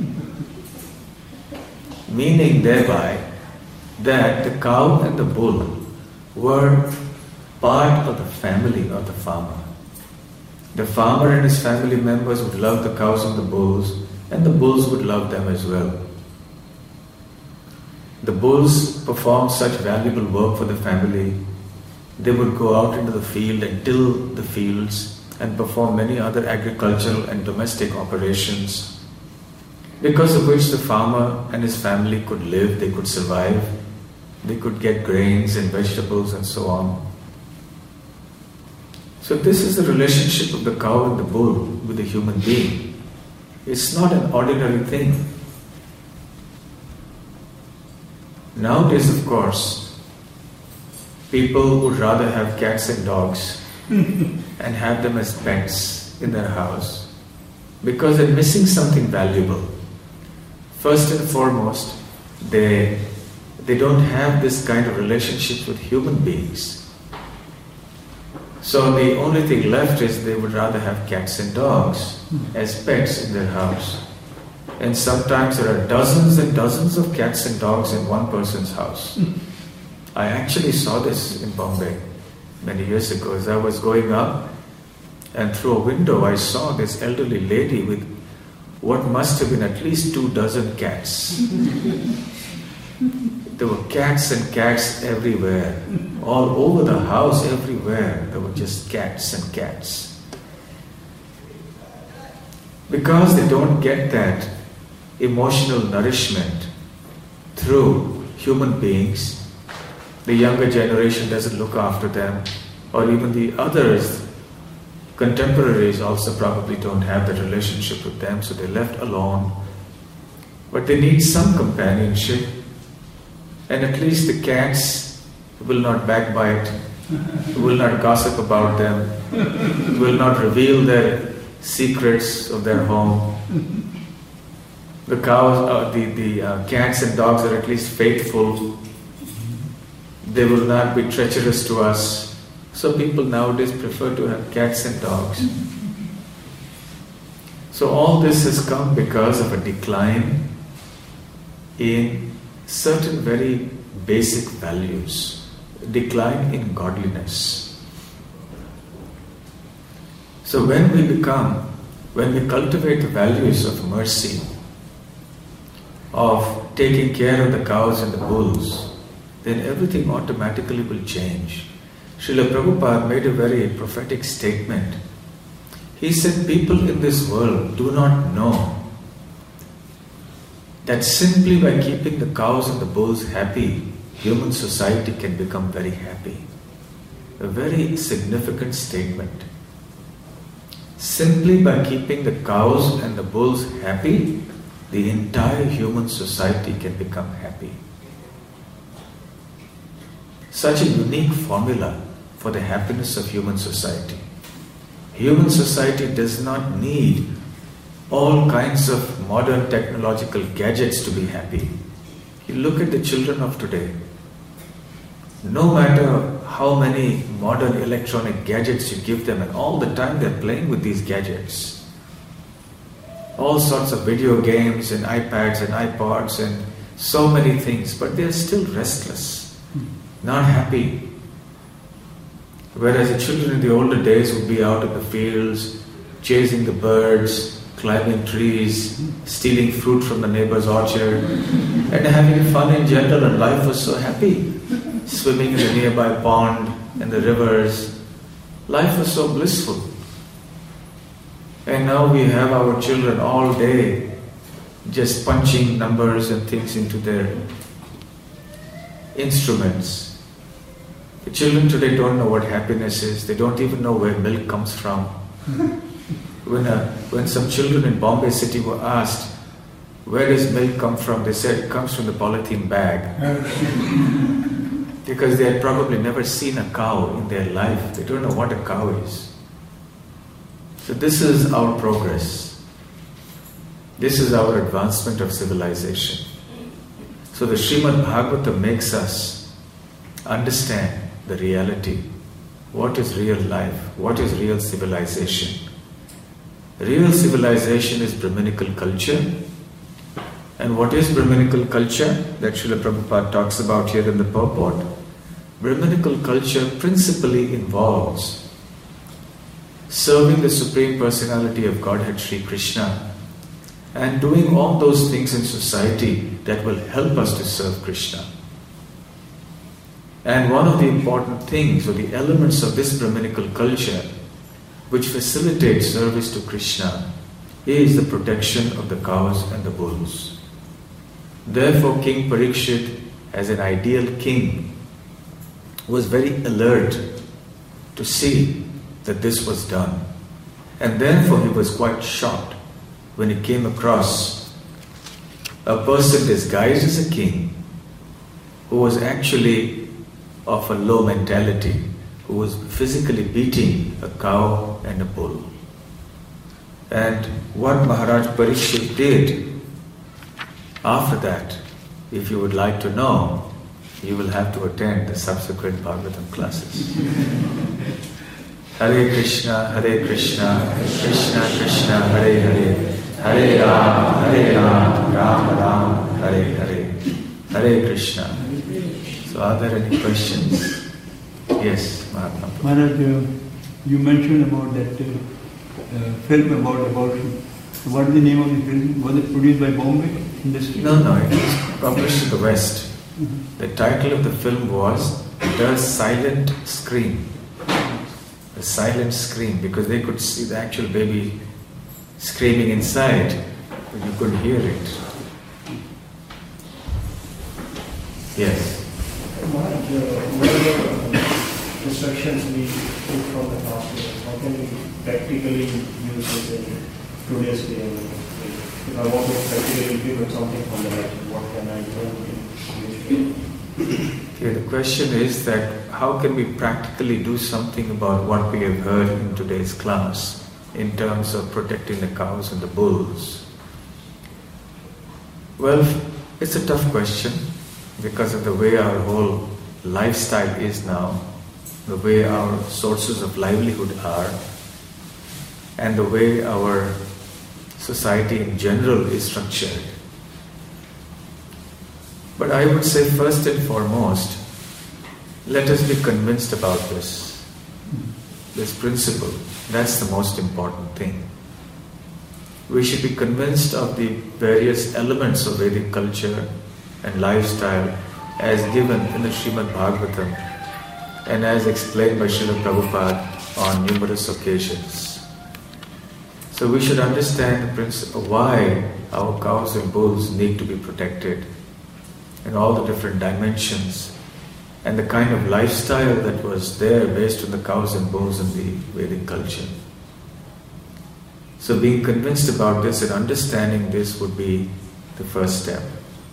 Speaker 1: Meaning thereby that the cow and the bull were part of the family of the farmer. The farmer and his family members would love the cows and the bulls, and the bulls would love them as well. The bulls performed such valuable work for the family. They would go out into the field and till the fields and perform many other agricultural and domestic operations, because of which the farmer and his family could live, they could survive, they could get grains and vegetables and so on. So this is the relationship of the cow and the bull with the human being. It's not an ordinary thing. Nowadays, of course, people would rather have cats and dogs and have them as pets in their house because they're missing something valuable. First and foremost, they, they don't have this kind of relationship with human beings. So the only thing left is they would rather have cats and dogs as pets in their house. And sometimes there are dozens and dozens of cats and dogs in one person's house. I actually saw this in Bombay many years ago as I was going up, and through a window I saw this elderly lady with what must have been at least two dozen cats. There were cats and cats everywhere. All over the house, everywhere, there were just cats and cats. Because they don't get that emotional nourishment through human beings, the younger generation doesn't look after them, or even the others, contemporaries also probably don't have that relationship with them, so they're left alone. But they need some companionship, and at least the cats will not backbite, will not gossip about them, will not reveal their secrets of their home. The cows, uh, the, the uh, cats and dogs are at least faithful. They will not be treacherous to us. So people nowadays prefer to have cats and dogs. So all this has come because of a decline in certain very basic values. Decline in godliness. So when we become, when we cultivate the values of mercy, of taking care of the cows and the bulls, then everything automatically will change. Srila Prabhupada made a very prophetic statement. He said, people in this world do not know that simply by keeping the cows and the bulls happy, human society can become very happy. A very significant statement. Simply by keeping the cows and the bulls happy, the entire human society can become happy. Such a unique formula for the happiness of human society. Human society does not need all kinds of modern technological gadgets to be happy. You look at the children of today. No matter how many modern electronic gadgets you give them, and all the time they're playing with these gadgets. All sorts of video games and iPads and iPods and so many things, but they're still restless, not happy. Whereas the children in the older days would be out in the fields, chasing the birds, climbing trees, stealing fruit from the neighbor's orchard, and having fun in general, and life was so happy. Swimming in the nearby pond and the rivers. Life was so blissful. And now we have our children all day just punching numbers and things into their instruments. The children today don't know what happiness is. They don't even know where milk comes from. When, a, when some children in Bombay city were asked, where does milk come from? They said it comes from the polythene bag. Because they had probably never seen a cow in their life. They don't know what a cow is. So this is our progress. This is our advancement of civilization. So the Srimad Bhagavatam makes us understand the reality. What is real life? What is real civilization? Real civilization is Brahminical culture. And what is Brahminical culture that Srila Prabhupada talks about here in the purport? Brahminical culture principally involves serving the Supreme Personality of Godhead Sri Krishna and doing all those things in society that will help us to serve Krishna. And one of the important things or the elements of this Brahminical culture which facilitates service to Krishna is the protection of the cows and the bulls. Therefore, King Parikshit, as an ideal king, was very alert to see that this was done. And therefore he was quite shocked when he came across a person disguised as a king who was actually of a low mentality, who was physically beating a cow and a bull. And what Maharaj Parikshit did after that, if you would like to know, you will have to attend the subsequent Bhagavatam classes. Hare Krishna, Hare Krishna, Krishna Krishna, Hare Hare, Hare Ram, Hare Ram, Ram Ram, Hare Hare, Hare Krishna. So are there any questions? Yes, Mahatma.
Speaker 2: Maharaj, uh, you mentioned about that uh, uh, film about abortion. What is the name of the film? Was it produced by Bombay Industry?
Speaker 1: No, no, it was published in the West.
Speaker 2: Mm-hmm.
Speaker 1: The title of the film was The Silent Scream. The Silent Scream, because they could see the actual baby screaming inside, but you couldn't hear it. Yes.
Speaker 3: Maharaj, what are the instructions we took from the past? How can we practically use this in today's day? If I want to practically implement something from the life, what can I do?
Speaker 1: Okay, the question is that how can we practically do something about what we have heard in today's class in terms of protecting the cows and the bulls? Well, it's a tough question because of the way our whole lifestyle is now, the way our sources of livelihood are, and the way our society in general is structured. But I would say first and foremost, let us be convinced about this, this principle. That's the most important thing. We should be convinced of the various elements of Vedic culture and lifestyle as given in the Srimad Bhagavatam and as explained by Srila Prabhupada on numerous occasions. So we should understand the principle why our cows and bulls need to be protected in all the different dimensions and the kind of lifestyle that was there based on the cows and bulls in the Vedic culture. So being convinced about this and understanding this would be the first step.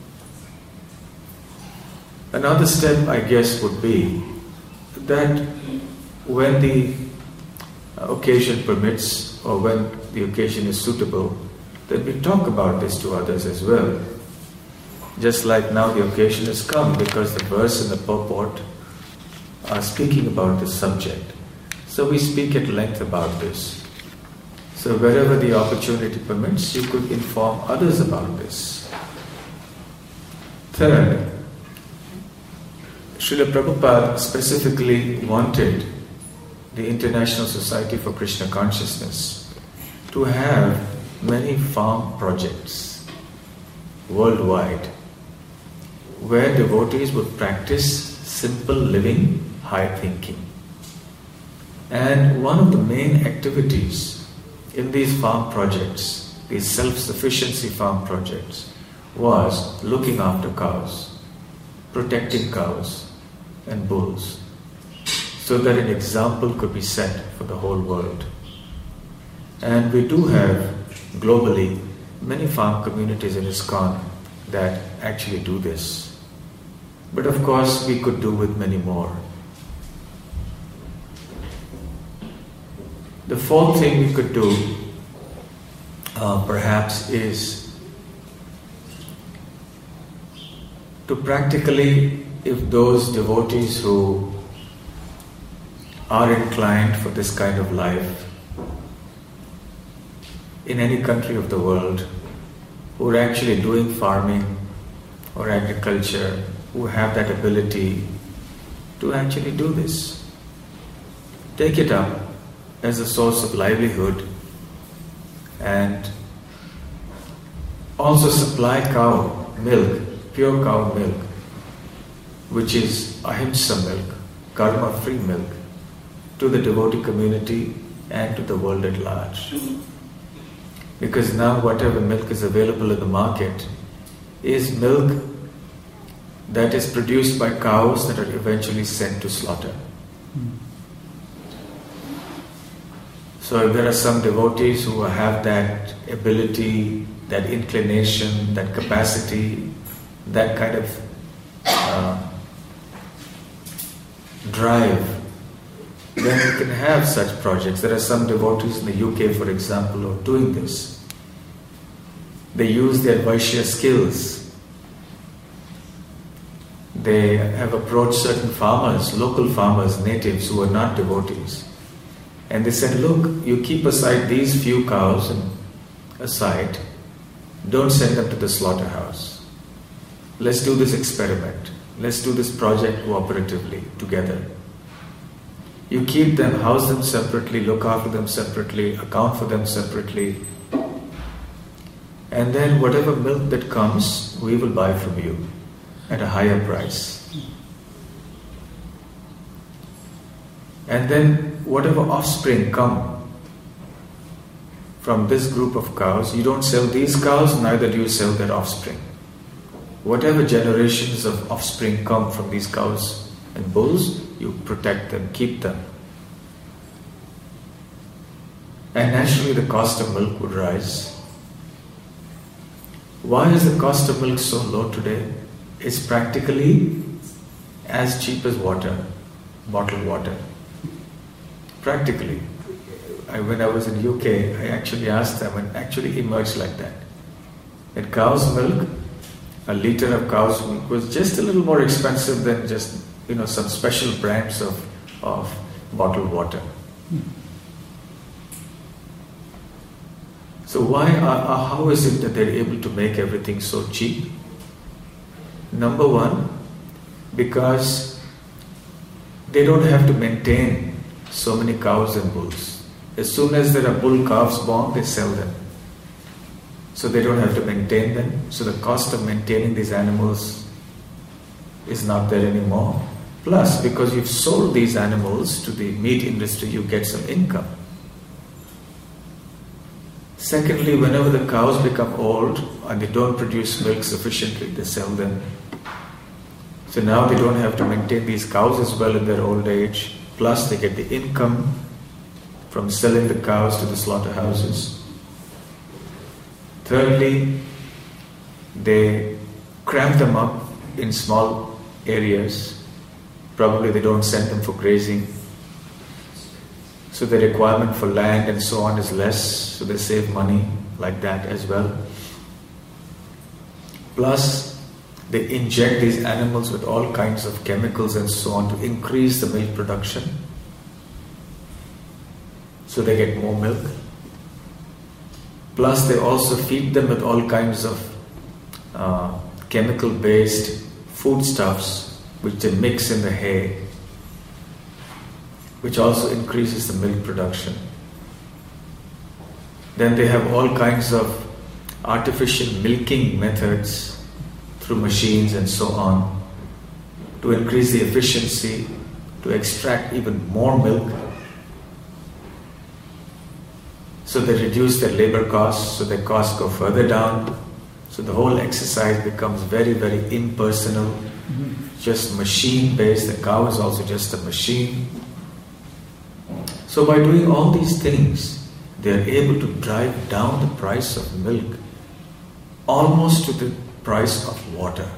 Speaker 1: Another step, I guess, would be that when the occasion permits or when the occasion is suitable, that we talk about this to others as well. Just like now the occasion has come because the verse and the purport are speaking about this subject. So we speak at length about this. So wherever the opportunity permits, you could inform others about this. Third, Srila Prabhupada specifically wanted the International Society for Krishna Consciousness to have many farm projects worldwide where devotees would practice simple living, high thinking. And one of the main activities in these farm projects, these self-sufficiency farm projects, was looking after cows, protecting cows and bulls, so that an example could be set for the whole world. And we do have globally many farm communities in ISKCON that actually do this. But of course we could do with many more. The fourth thing we could do uh, perhaps is to practically, if those devotees who are inclined for this kind of life in any country of the world, who are actually doing farming or agriculture, who have that ability to actually do this. Take it up as a source of livelihood and also supply cow milk, pure cow milk, which is ahimsa milk, karma-free milk, to the devotee community and to the world at large. Because now whatever milk is available in the market is milk that is produced by cows that are eventually sent to slaughter. So if there are some devotees who have that ability, that inclination, that capacity, that kind of uh, drive, then you can have such projects. There are some devotees in the U K, for example, who are doing this. They use their Vaishya skills. They have approached certain farmers, local farmers, natives who are not devotees. And they said, look, you keep aside these few cows and aside, don't send them to the slaughterhouse. Let's do this experiment. Let's do this project cooperatively, together. You keep them, house them separately, look after them separately, account for them separately. And then whatever milk that comes, we will buy from you at a higher price. And then whatever offspring come from this group of cows, you don't sell these cows, neither do you sell their offspring. Whatever generations of offspring come from these cows and bulls, you protect them, keep them. And naturally the cost of milk would rise. Why is the cost of milk so low today? It's practically as cheap as water, bottled water. Practically. I, when I was in U K, I actually asked them and actually emerged like that. That cow's milk, a liter of cow's milk was just a little more expensive than just, you know, some special brands of, of bottled water. So why are, how is it that they're able to make everything so cheap? Number one, because they don't have to maintain so many cows and bulls. As soon as there are bull calves born, they sell them. So they don't have to maintain them. So the cost of maintaining these animals is not there anymore. Plus, because you've sold these animals to the meat industry, you get some income. Secondly, whenever the cows become old and they don't produce milk sufficiently, they sell them. So now they don't have to maintain these cows as well in their old age. Plus, they get the income from selling the cows to the slaughterhouses. Thirdly, they cramp them up in small areas. Probably they don't send them for grazing. So the requirement for land and so on is less, so they save money like that as well. Plus, they inject these animals with all kinds of chemicals and so on to increase the milk production. So they get more milk. Plus, they also feed them with all kinds of uh, chemical-based foodstuffs which they mix in the hay, which also increases the milk production. Then they have all kinds of artificial milking methods through machines and so on to increase the efficiency, to extract even more milk. So they reduce their labor costs, so their costs go further down. So the whole exercise becomes very, very impersonal, mm-hmm. just machine-based. The cow is also just a machine. So by doing all these things, they are able to drive down the price of milk almost to the price of water.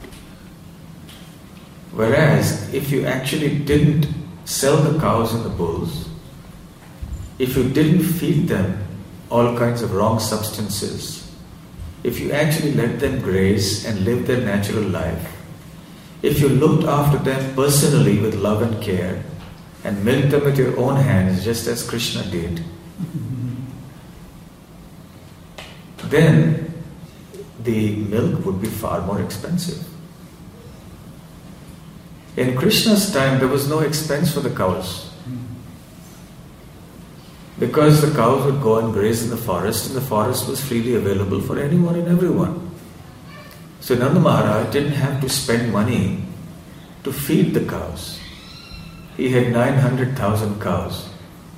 Speaker 1: Whereas if you actually didn't sell the cows and the bulls, if you didn't feed them all kinds of wrong substances, if you actually let them graze and live their natural life, if you looked after them personally with love and care, and milk them with your own hands, just as Krishna did, then the milk would be far more expensive. In Krishna's time, there was no expense for the cows, because the cows would go and graze in the forest, and the forest was freely available for anyone and everyone. So Nanda Maharaj didn't have to spend money to feed the cows. He had nine hundred thousand cows.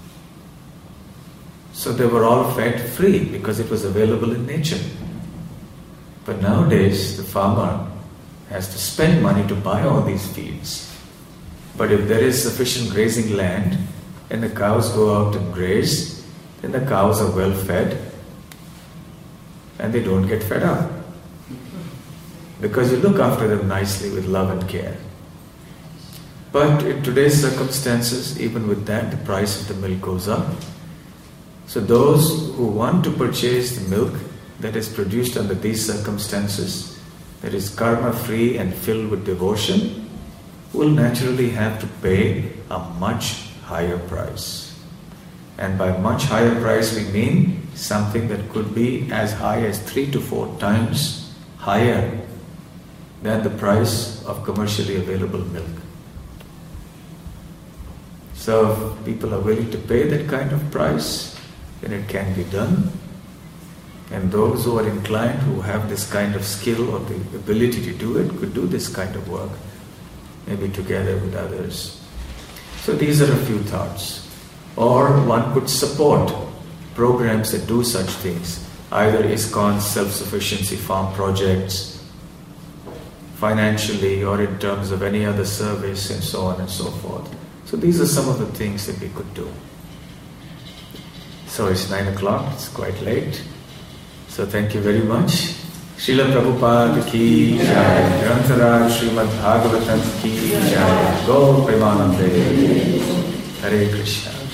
Speaker 1: So they were all fed free because it was available in nature. But nowadays, the farmer has to spend money to buy all these feeds. But if there is sufficient grazing land and the cows go out and graze, then the cows are well fed and they don't get fed up, because you look after them nicely with love and care. But in today's circumstances, even with that, the price of the milk goes up. So those who want to purchase the milk that is produced under these circumstances, that is karma-free and filled with devotion, will naturally have to pay a much higher price. And by much higher price we mean something that could be as high as three to four times higher than the price of commercially available milk. So if people are willing to pay that kind of price, then it can be done. And those who are inclined, who have this kind of skill or the ability to do it, could do this kind of work, maybe together with others. So these are a few thoughts. Or one could support programs that do such things, either ISKCON's self-sufficiency farm projects, financially or in terms of any other service and so on and so forth. So these are some of the things that we could do. So it's nine o'clock, it's quite late. So thank you very much. Srila Prabhupada ki jai, Grantaraj Srimad Bhagavatam ki jai, Go Premanande, Hare Krishna.